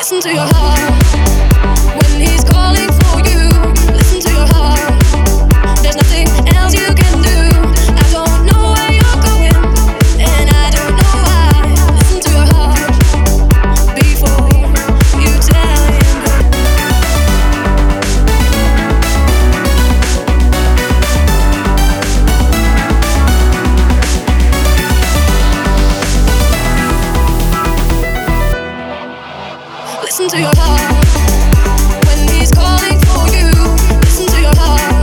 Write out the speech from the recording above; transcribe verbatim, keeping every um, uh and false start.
Listen to your heart when he's calling for you. Listen to your heart. There's nothing else you can do. I don't know where you're going, and I don't know why. Listen to your heart before you tell him go. Listen to your heart when he's calling for you. Listen to your heart.